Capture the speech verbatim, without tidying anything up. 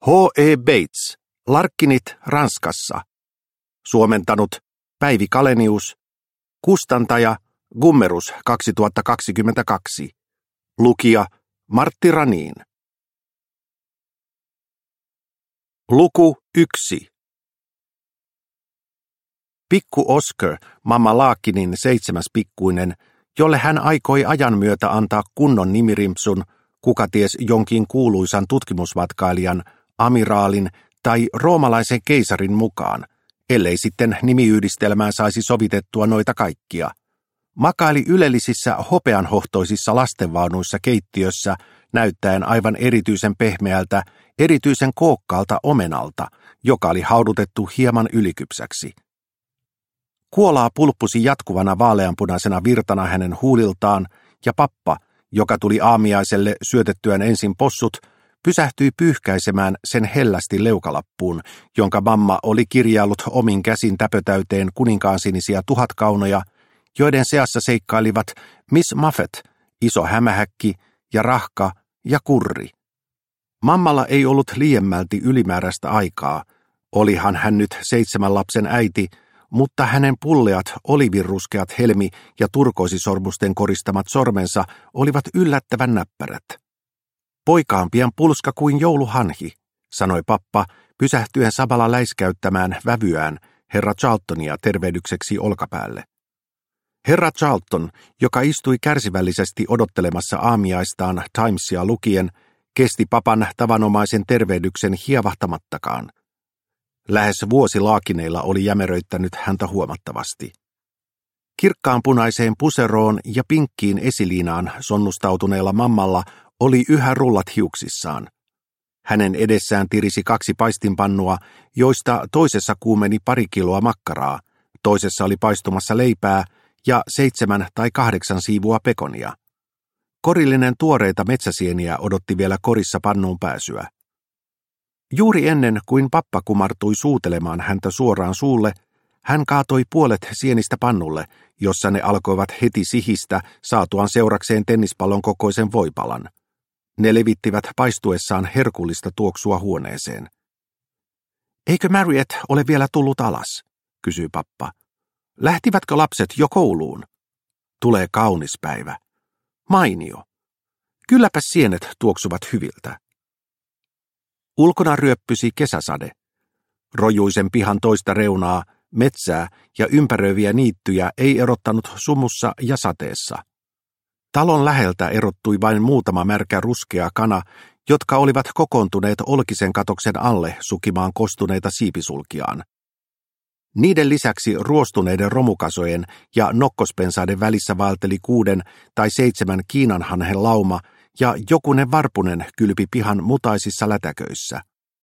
H E Bates, Larkkinit Ranskassa. Suomentanut Päivi Kalenius. Kustantaja Gummerus kaksituhattakaksikymmentäkaksi. Lukija Martti Raniin. Luku yksi. Pikku Oscar, mamma Larkkinin seitsemäs pikkuinen, jolle hän aikoi ajan myötä antaa kunnon nimirimpsun, kuka ties jonkin kuuluisan tutkimusmatkailijan, amiraalin tai roomalaisen keisarin mukaan, ellei sitten nimiyhdistelmään saisi sovitettua noita kaikkia. Makaili ylellisissä hopeanhohtoisissa lastenvaunuissa keittiössä, näyttäen aivan erityisen pehmeältä, erityisen kookkaalta omenalta, joka oli haudutettu hieman ylikypsäksi. Kuolaa pulppusi jatkuvana vaaleanpunaisena virtana hänen huuliltaan, ja pappa, joka tuli aamiaiselle syötettyään ensin possut, pysähtyi pyyhkäisemään sen hellästi leukalappuun, jonka mamma oli kirjaillut omin käsin täpötäyteen kuninkaansinisiä tuhatkaunoja, joiden seassa seikkailivat Miss Muffet, iso hämähäkki ja rahka ja kurri. Mammalla ei ollut liiemmälti ylimääräistä aikaa, olihan hän nyt seitsemän lapsen äiti, mutta hänen pulleat, oliviruskeat helmi- ja turkoisisormusten koristamat sormensa olivat yllättävän näppärät. Poika on pian pulska kuin jouluhanhi, sanoi pappa, pysähtyen samalla läiskäyttämään vävyään herra Charltonia tervehdykseksi olkapäälle. Herra Charlton, joka istui kärsivällisesti odottelemassa aamiaistaan Timesia lukien, kesti papan tavanomaisen tervehdyksen hievahtamattakaan. Lähes vuosi laakineilla oli jämeröittänyt häntä huomattavasti. Kirkkaanpunaiseen puseroon ja pinkkiin esiliinaan sonnustautuneella mammalla oli yhä rullat hiuksissaan. Hänen edessään tirisi kaksi paistinpannua, joista toisessa kuumeni pari kiloa makkaraa, toisessa oli paistumassa leipää ja seitsemän tai kahdeksan siivua pekonia. Korillinen tuoreita metsäsieniä odotti vielä korissa pannuun pääsyä. Juuri ennen kuin pappa kumartui suutelemaan häntä suoraan suulle, hän kaatoi puolet sienistä pannulle, jossa ne alkoivat heti sihistä saatuaan seurakseen tennispallon kokoisen voipalan. Ne levittivät paistuessaan herkullista tuoksua huoneeseen. Eikö Marriott ole vielä tullut alas, kysyi pappa. Lähtivätkö lapset jo kouluun? Tulee kaunis päivä. Mainio. Kylläpä sienet tuoksuvat hyviltä. Ulkona ryöppysi kesäsade. Rojuisen pihan toista reunaa, metsää ja ympäröiviä niittyjä ei erottanut sumussa ja sateessa. Talon läheltä erottui vain muutama märkä ruskea kana, jotka olivat kokoontuneet olkisen katoksen alle sukimaan kostuneita siipisulkiaan. Niiden lisäksi ruostuneiden romukasojen ja nokkospensaiden välissä vaelteli kuuden tai seitsemän kiinanhanhen lauma ja jokunen varpunen kylpi pihan mutaisissa lätäköissä.